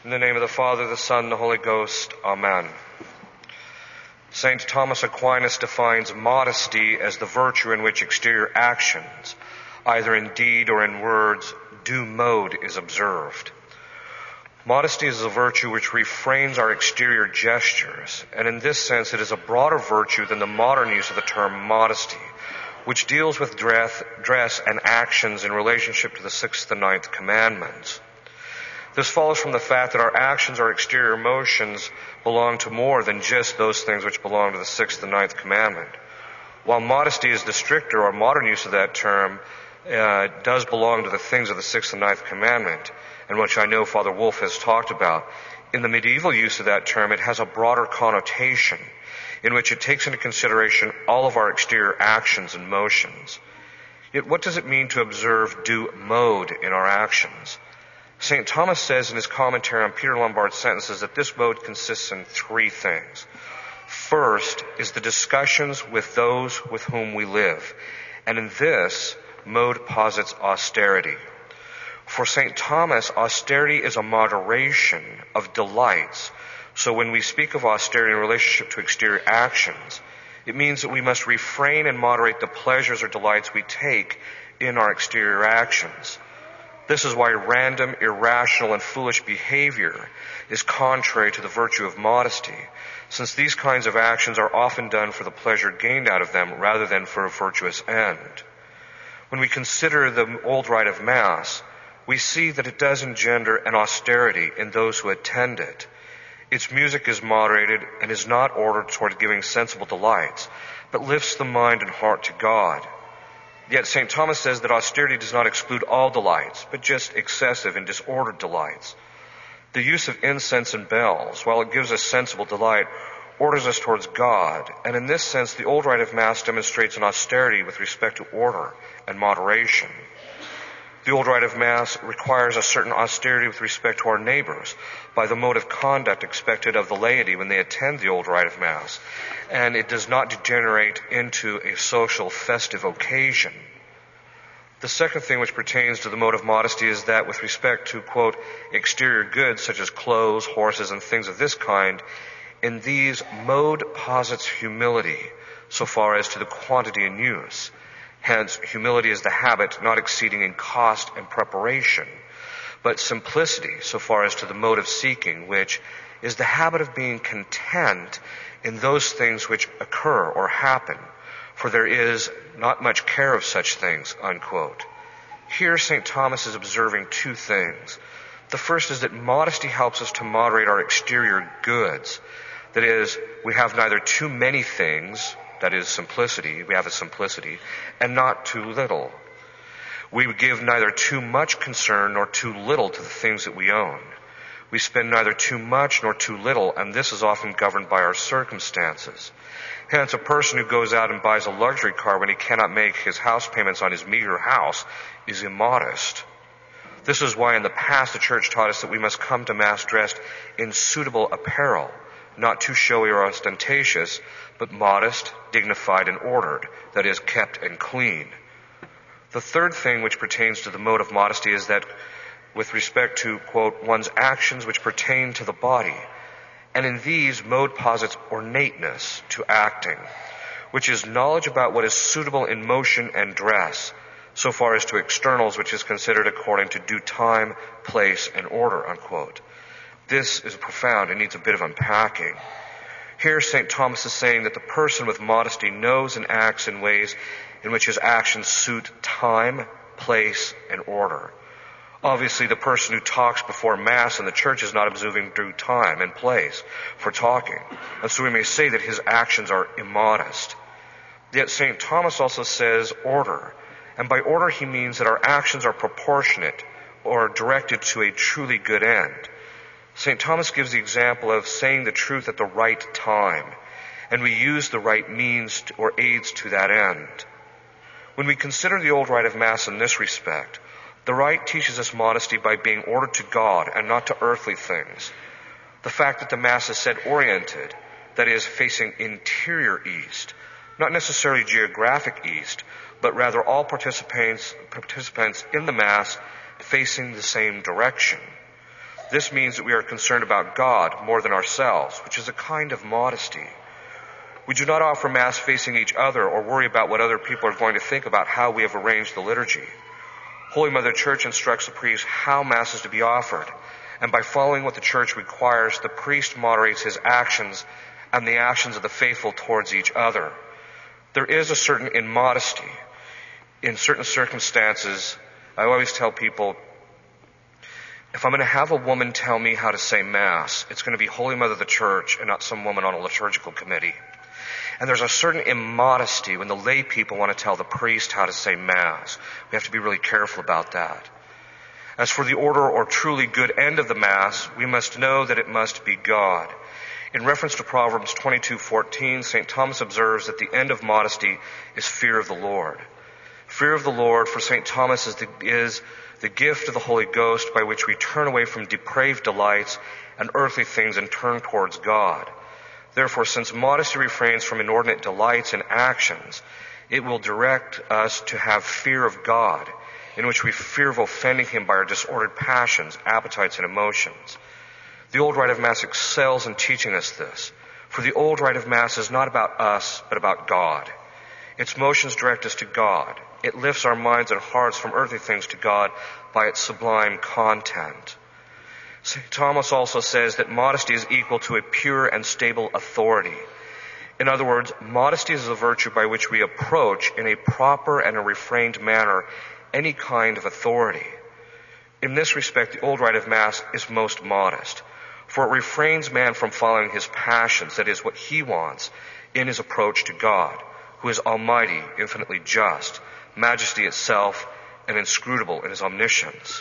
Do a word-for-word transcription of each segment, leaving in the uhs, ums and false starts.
In the name of the Father, the Son, and the Holy Ghost. Amen. Saint Thomas Aquinas defines modesty as the virtue in which exterior actions, either in deed or in words, due mode is observed. Modesty is a virtue which refrains our exterior gestures, and in this sense it is a broader virtue than the modern use of the term modesty, which deals with dress, dress and actions in relationship to the sixth and ninth commandments. This follows from the fact that our actions, our exterior motions, belong to more than just those things which belong to the sixth and ninth commandment. While modesty is the stricter or modern use of that term, uh, does belong to the things of the sixth and ninth commandment, and which I know Father Wolf has talked about. In the medieval use of that term, it has a broader connotation in which it takes into consideration all of our exterior actions and motions. Yet what does it mean to observe due mode in our actions? Saint Thomas says in his commentary on Peter Lombard's sentences that this mode consists in three things. First is the discussions with those with whom we live, and in this, mode posits austerity. For Saint Thomas, austerity is a moderation of delights. So when we speak of austerity in relationship to exterior actions, it means that we must refrain and moderate the pleasures or delights we take in our exterior actions. This is why random, irrational, and foolish behavior is contrary to the virtue of modesty, since these kinds of actions are often done for the pleasure gained out of them rather than for a virtuous end. When we consider the old rite of Mass, we see that it does engender an austerity in those who attend it. Its music is moderated and is not ordered toward giving sensible delights, but lifts the mind and heart to God. Yet Saint Thomas says that austerity does not exclude all delights, but just excessive and disordered delights. The use of incense and bells, while it gives us sensible delight, orders us towards God, and in this sense the old rite of Mass demonstrates an austerity with respect to order and moderation. The old rite of Mass requires a certain austerity with respect to our neighbors by the mode of conduct expected of the laity when they attend the old rite of Mass, and it does not degenerate into a social festive occasion. The second thing which pertains to the mode of modesty is that with respect to, quote, exterior goods such as clothes, horses, and things of this kind, in these mode posits humility so far as to the quantity in use. Hence, humility is the habit not exceeding in cost and preparation, but simplicity so far as to the mode of seeking, which is the habit of being content in those things which occur or happen, for there is not much care of such things, unquote. Here Saint Thomas is observing two things. The first is that modesty helps us to moderate our exterior goods. That is, we have neither too many things, that is simplicity, we have a simplicity, and not too little. We give neither too much concern nor too little to the things that we own. We spend neither too much nor too little, and this is often governed by our circumstances. Hence, a person who goes out and buys a luxury car when he cannot make his house payments on his meager house is immodest. This is why in the past the Church taught us that we must come to Mass dressed in suitable apparel, not too showy or ostentatious, but modest, dignified, and ordered, that is, kept and clean. The third thing which pertains to the mode of modesty is that with respect to, quote, one's actions which pertain to the body, and in these mode posits ornateness to acting, which is knowledge about what is suitable in motion and dress, so far as to externals which is considered according to due time, place, and order, unquote. This is profound and needs a bit of unpacking. Here Saint Thomas is saying that the person with modesty knows and acts in ways in which his actions suit time, place, and order. Obviously, the person who talks before Mass in the church is not observing due time and place for talking, and so we may say that his actions are immodest. Yet Saint Thomas also says order, and by order he means that our actions are proportionate or directed to a truly good end. Saint Thomas gives the example of saying the truth at the right time, and we use the right means to, or aids to that end. When we consider the old rite of Mass in this respect, the rite teaches us modesty by being ordered to God and not to earthly things. The fact that the Mass is said oriented, that is, facing interior east, not necessarily geographic east, but rather all participants, participants in the Mass facing the same direction. This means that we are concerned about God more than ourselves, which is a kind of modesty. We do not offer Mass facing each other or worry about what other people are going to think about how we have arranged the liturgy. Holy Mother Church instructs the priest how Mass is to be offered, and by following what the Church requires, the priest moderates his actions and the actions of the faithful towards each other. There is a certain immodesty. In certain circumstances, I always tell people, if I'm going to have a woman tell me how to say Mass, it's going to be Holy Mother of the Church and not some woman on a liturgical committee. And there's a certain immodesty when the lay people want to tell the priest how to say Mass. We have to be really careful about that. As for the order or truly good end of the Mass, we must know that it must be God. In reference to Proverbs twenty-two fourteen, Saint Thomas observes that the end of modesty is fear of the Lord. Fear of the Lord for Saint Thomas is the, is the gift of the Holy Ghost by which we turn away from depraved delights and earthly things and turn towards God. Therefore, since modesty refrains from inordinate delights and actions, it will direct us to have fear of God, in which we fear of offending Him by our disordered passions, appetites, and emotions. The old rite of Mass excels in teaching us this, for the old rite of Mass is not about us, but about God. Its motions direct us to God. It lifts our minds and hearts from earthly things to God by its sublime content. Saint Thomas also says that modesty is equal to a pure and stable authority. In other words, modesty is a virtue by which we approach in a proper and a refrained manner any kind of authority. In this respect, the old rite of Mass is most modest, for it refrains man from following his passions, that is, what he wants, in his approach to God, who is almighty, infinitely just, majesty itself, and inscrutable in his omniscience.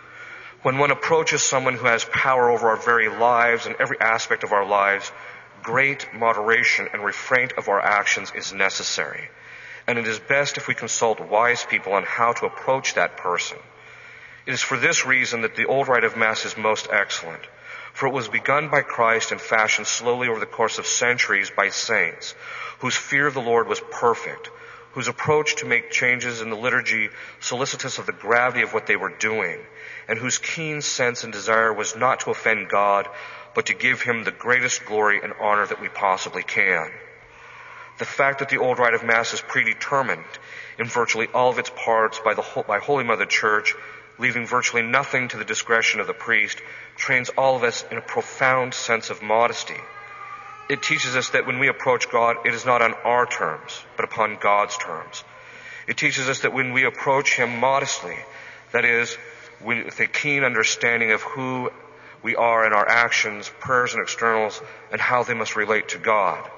When one approaches someone who has power over our very lives and every aspect of our lives, great moderation and restraint of our actions is necessary. And it is best if we consult wise people on how to approach that person. It is for this reason that the old rite of Mass is most excellent, for it was begun by Christ and fashioned slowly over the course of centuries by saints, whose fear of the Lord was perfect, whose approach to make changes in the liturgy solicitous of the gravity of what they were doing, and whose keen sense and desire was not to offend God, but to give Him the greatest glory and honor that we possibly can. The fact that the old rite of Mass is predetermined in virtually all of its parts by the by Holy Mother Church, leaving virtually nothing to the discretion of the priest, trains all of us in a profound sense of modesty. It teaches us that when we approach God, it is not on our terms, but upon God's terms. It teaches us that when we approach Him modestly, that is, with a keen understanding of who we are in our actions, prayers, and externals, and how they must relate to God.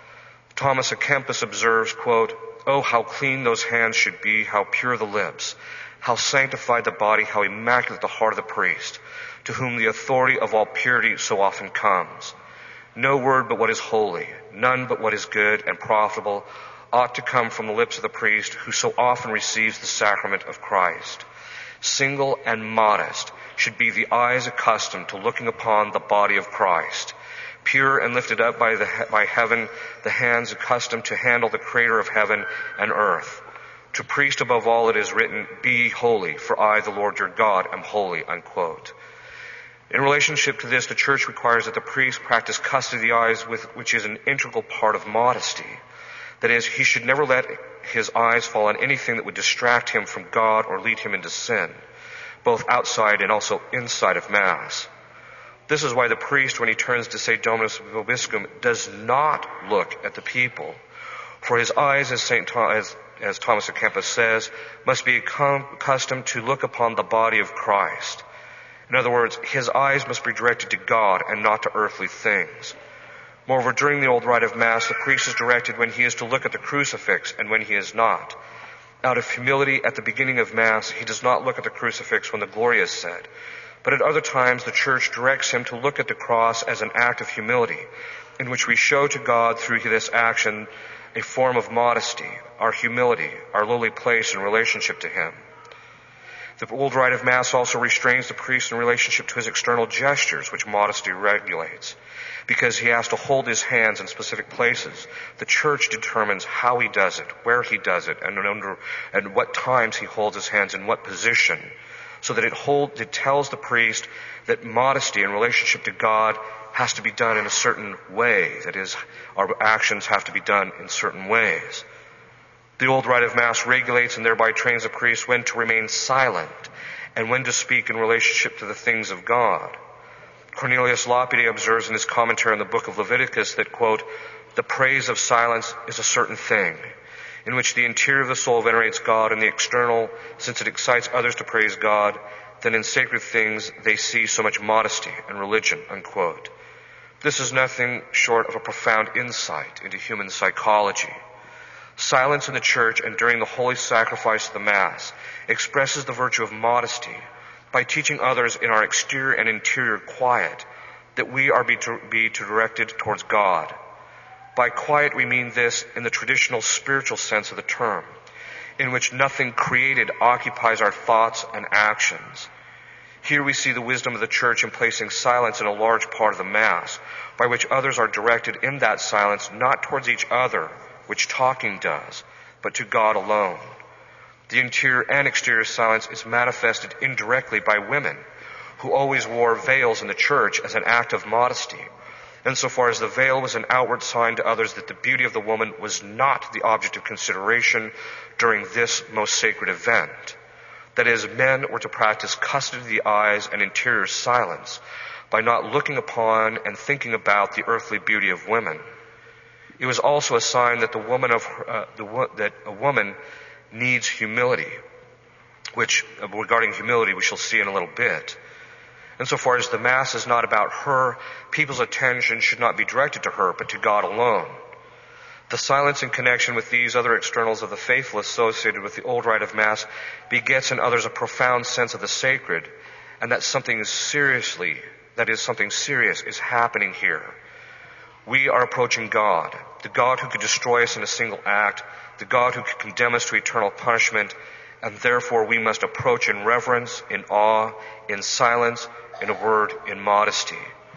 Thomas à Kempis observes, quote, "Oh, how clean those hands should be, how pure the lips, how sanctified the body, how immaculate the heart of the priest, to whom the authority of all purity so often comes. No word but what is holy, none but what is good and profitable ought to come from the lips of the priest who so often receives the sacrament of Christ. Single and modest should be the eyes accustomed to looking upon the body of Christ. Pure and lifted up by, the, by heaven, the hands accustomed to handle the Creator of heaven and earth. To priest above all it is written, 'Be holy, for I, the Lord your God, am holy,'" unquote. In relationship to this, the Church requires that the priest practice custody of the eyes, with, which is an integral part of modesty. That is, he should never let his eyes fall on anything that would distract him from God or lead him into sin, both outside and also inside of Mass. This is why the priest, when he turns to say Dominus Vobiscum, does not look at the people. For his eyes, as Saint Thomas, as, as Thomas à Kempis says, must be accustomed to look upon the body of Christ. In other words, his eyes must be directed to God and not to earthly things. Moreover, during the old rite of Mass, the priest is directed when he is to look at the crucifix and when he is not. Out of humility at the beginning of Mass, he does not look at the crucifix when the Gloria is said. But at other times, the Church directs him to look at the cross as an act of humility, in which we show to God through this action a form of modesty, our humility, our lowly place in relationship to Him. The old rite of Mass also restrains the priest in relationship to his external gestures, which modesty regulates. Because he has to hold his hands in specific places, the Church determines how he does it, where he does it, and under and what times he holds his hands in what position, so that it hold, it tells the priest that modesty in relationship to God has to be done in a certain way. That is, our actions have to be done in certain ways. The old rite of Mass regulates and thereby trains the priest when to remain silent and when to speak in relationship to the things of God. Cornelius Lapide observes in his commentary on the book of Leviticus that, quote, "The praise of silence is a certain thing, in which the interior of the soul venerates God, and the external, since it excites others to praise God, then in sacred things they see so much modesty and religion," unquote. This is nothing short of a profound insight into human psychology. Silence in the church and during the holy sacrifice of the Mass expresses the virtue of modesty by teaching others in our exterior and interior quiet that we are be, to, be to directed towards God. By quiet we mean this in the traditional spiritual sense of the term, in which nothing created occupies our thoughts and actions. Here we see the wisdom of the Church in placing silence in a large part of the Mass, by which others are directed in that silence not towards each other, which talking does, but to God alone. The interior and exterior silence is manifested indirectly by women, who always wore veils in the church as an act of modesty, insofar as the veil was an outward sign to others that the beauty of the woman was not the object of consideration during this most sacred event. That is, men were to practice custody of the eyes and interior silence by not looking upon and thinking about the earthly beauty of women. It was also a sign that the woman of uh, the, that a woman needs humility, which uh, regarding humility we shall see in a little bit. Insofar as the Mass is not about her, people's attention should not be directed to her, but to God alone. The silence in connection with these other externals of the faithful associated with the old rite of Mass begets in others a profound sense of the sacred, and that something is seriously, that is, something serious is happening here. We are approaching God, the God who could destroy us in a single act, the God who could condemn us to eternal punishment, and therefore we must approach in reverence, in awe, in silence, in a word, in modesty.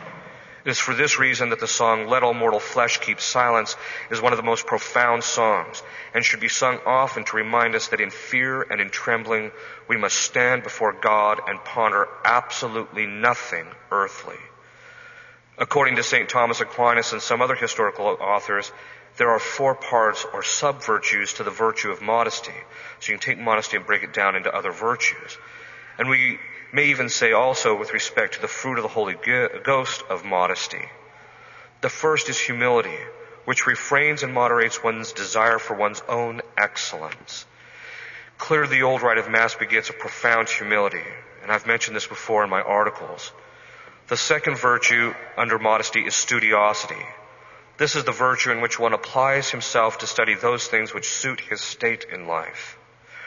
It is for this reason that the song, "Let All Mortal Flesh Keep Silence," is one of the most profound songs, and should be sung often to remind us that in fear and in trembling we must stand before God and ponder absolutely nothing earthly. According to Saint Thomas Aquinas and some other historical authors, there are four parts or sub-virtues to the virtue of modesty. So you can take modesty and break it down into other virtues. And we may even say also with respect to the fruit of the Holy Ghost of modesty. The first is humility, which refrains and moderates one's desire for one's own excellence. Clearly, the old rite of Mass begets a profound humility, and I've mentioned this before in my articles. The second virtue under modesty is studiosity. This is the virtue in which one applies himself to study those things which suit his state in life.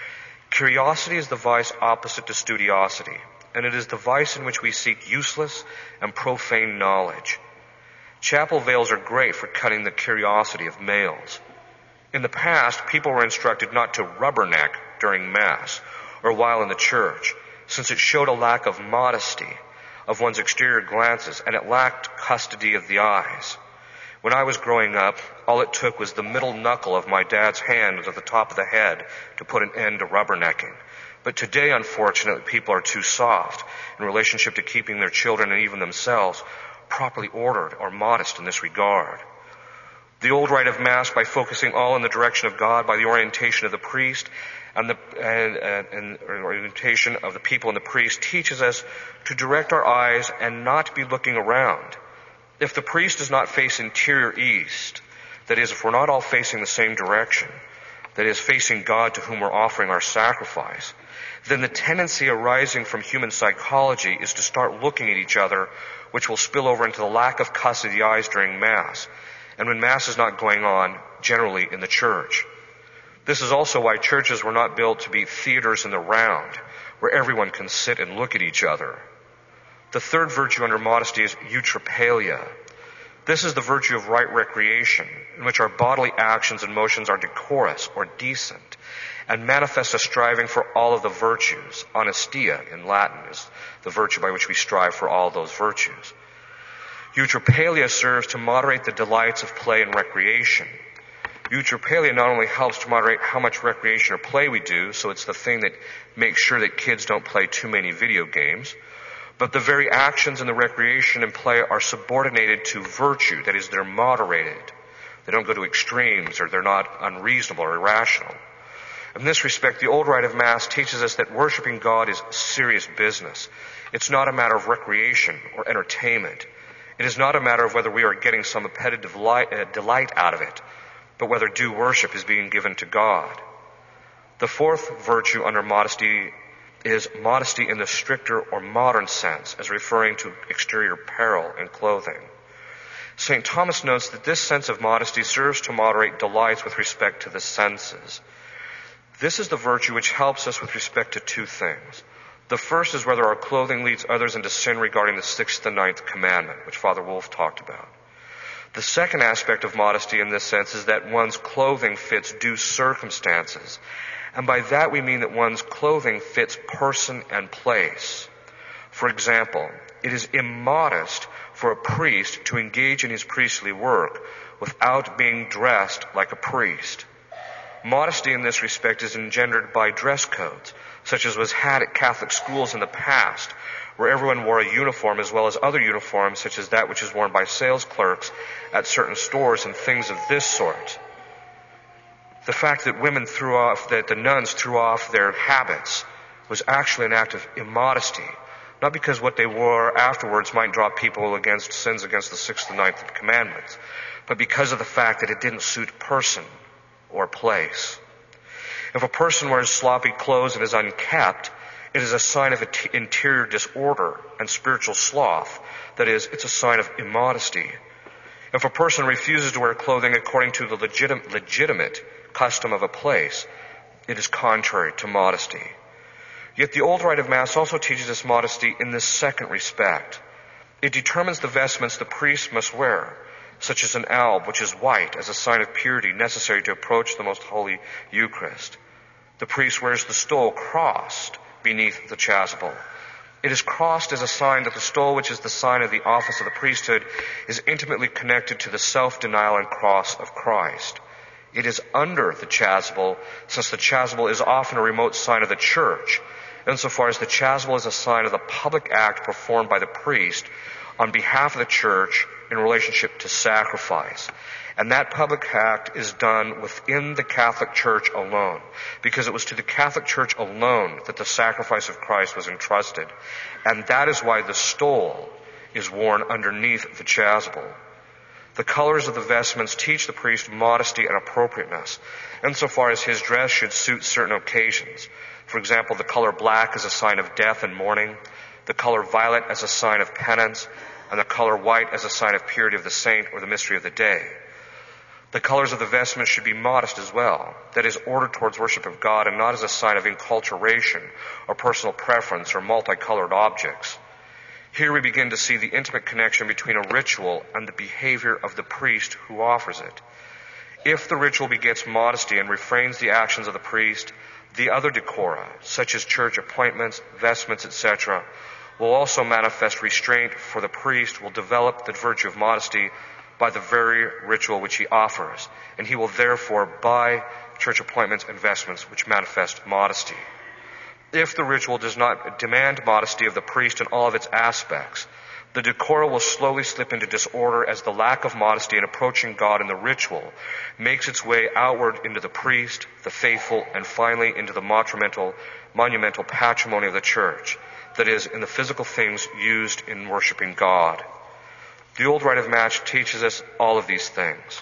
Curiosity is the vice opposite to studiosity, and it is the vice in which we seek useless and profane knowledge. Chapel veils are great for cutting the curiosity of males. In the past, people were instructed not to rubberneck during Mass or while in the church, since it showed a lack of modesty of one's exterior glances, and it lacked custody of the eyes. When I was growing up, all it took was the middle knuckle of my dad's hand at the top of the head to put an end to rubbernecking. But today, unfortunately, people are too soft in relationship to keeping their children and even themselves properly ordered or modest in this regard. The old rite of Mass, by focusing all in the direction of God, by the orientation of the priest and the and, and, and orientation of the people and the priest, teaches us to direct our eyes and not be looking around. If the priest does not face interior east, that is, if we're not all facing the same direction, that is, facing God to whom we're offering our sacrifice, then the tendency arising from human psychology is to start looking at each other, which will spill over into the lack of custody of the eyes during Mass, and when Mass is not going on, generally in the church. This is also why churches were not built to be theaters in the round, where everyone can sit and look at each other. The third virtue under modesty is eutrapelia. This is the virtue of right recreation, in which our bodily actions and motions are decorous or decent, and manifest a striving for all of the virtues. Honestia in Latin is the virtue by which we strive for all those virtues. Eutrapelia serves to moderate the delights of play and recreation. Eutrapelia not only helps to moderate how much recreation or play we do, so it's the thing that makes sure that kids don't play too many video games, but the very actions in the recreation and play are subordinated to virtue, that is, they're moderated. They don't go to extremes, or they're not unreasonable or irrational. In this respect, the old rite of Mass teaches us that worshiping God is serious business. It's not a matter of recreation or entertainment. It is not a matter of whether we are getting some appetitive light, uh, delight out of it, but whether due worship is being given to God. The fourth virtue under modesty is modesty in the stricter or modern sense, as referring to exterior apparel and clothing. Saint Thomas notes that this sense of modesty serves to moderate delights with respect to the senses. This is the virtue which helps us with respect to two things. The first is whether our clothing leads others into sin regarding the sixth and ninth commandment, which Father Wolf talked about. The second aspect of modesty in this sense is that one's clothing fits due circumstances. And by that we mean that one's clothing fits person and place. For example, it is immodest for a priest to engage in his priestly work without being dressed like a priest. Modesty in this respect is engendered by dress codes, such as was had at Catholic schools in the past, where everyone wore a uniform as well as other uniforms, such as that which is worn by sales clerks at certain stores and things of this sort. The fact that women threw off, that the nuns threw off their habits was actually an act of immodesty, not because what they wore afterwards might draw people against sins against the sixth and ninth commandments, but because of the fact that it didn't suit person or place. If a person wears sloppy clothes and is unkept, it is a sign of interior disorder and spiritual sloth. That is, it's a sign of immodesty. If a person refuses to wear clothing according to the legit- legitimate custom of a place, it is contrary to modesty. Yet the old rite of Mass also teaches us modesty in this second respect. It determines the vestments the priest must wear, such as an alb, which is white, as a sign of purity necessary to approach the most holy Eucharist. The priest wears the stole crossed beneath the chasuble. It is crossed as a sign that the stole, which is the sign of the office of the priesthood, is intimately connected to the self-denial and cross of Christ. It is under the chasuble, since the chasuble is often a remote sign of the church, insofar as the chasuble is a sign of the public act performed by the priest on behalf of the church in relationship to sacrifice. And that public act is done within the Catholic Church alone, because it was to the Catholic Church alone that the sacrifice of Christ was entrusted. And that is why the stole is worn underneath the chasuble. The colors of the vestments teach the priest modesty and appropriateness, insofar as his dress should suit certain occasions. For example, the color black is a sign of death and mourning, the color violet as a sign of penance, and the color white as a sign of purity of the saint or the mystery of the day. The colors of the vestments should be modest as well, that is, ordered towards worship of God and not as a sign of enculturation or personal preference or multicolored objects. Here we begin to see the intimate connection between a ritual and the behavior of the priest who offers it. If the ritual begets modesty and refrains the actions of the priest, the other decora, such as church appointments, vestments, et cetera, will also manifest restraint, for the priest will develop the virtue of modesty by the very ritual which he offers, and he will therefore buy church appointments and vestments which manifest modesty. If the ritual does not demand modesty of the priest in all of its aspects, the decora will slowly slip into disorder as the lack of modesty in approaching God in the ritual makes its way outward into the priest, the faithful, and finally into the monumental, monumental patrimony of the church, that is, in the physical things used in worshiping God. The old rite of Mass teaches us all of these things.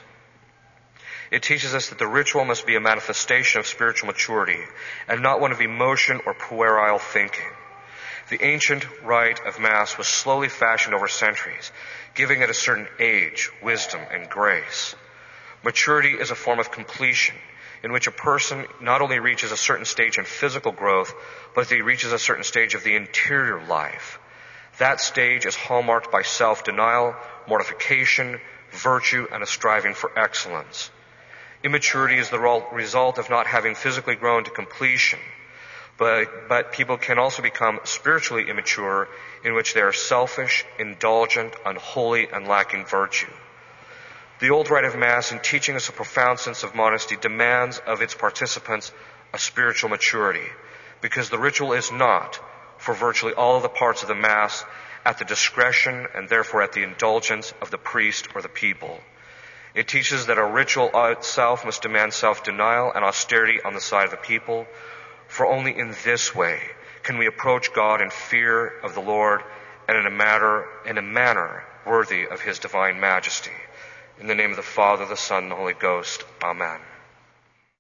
It teaches us that the ritual must be a manifestation of spiritual maturity and not one of emotion or puerile thinking. The ancient rite of Mass was slowly fashioned over centuries, giving it a certain age, wisdom, and grace. Maturity is a form of completion in which a person not only reaches a certain stage in physical growth, but he reaches a certain stage of the interior life. That stage is hallmarked by self-denial, mortification, virtue, and a striving for excellence. Immaturity is the result of not having physically grown to completion, but, but people can also become spiritually immature, in which they are selfish, indulgent, unholy, and lacking virtue. The old rite of Mass, in teaching us a profound sense of modesty, demands of its participants a spiritual maturity, because the ritual is not, for virtually all of the parts of the Mass, at the discretion and therefore at the indulgence of the priest or the people. It teaches that a ritual itself must demand self-denial and austerity on the side of the people, for only in this way can we approach God in fear of the Lord and in a matter, in a manner worthy of his divine majesty. In the name of the Father, the Son, and the Holy Ghost. Amen.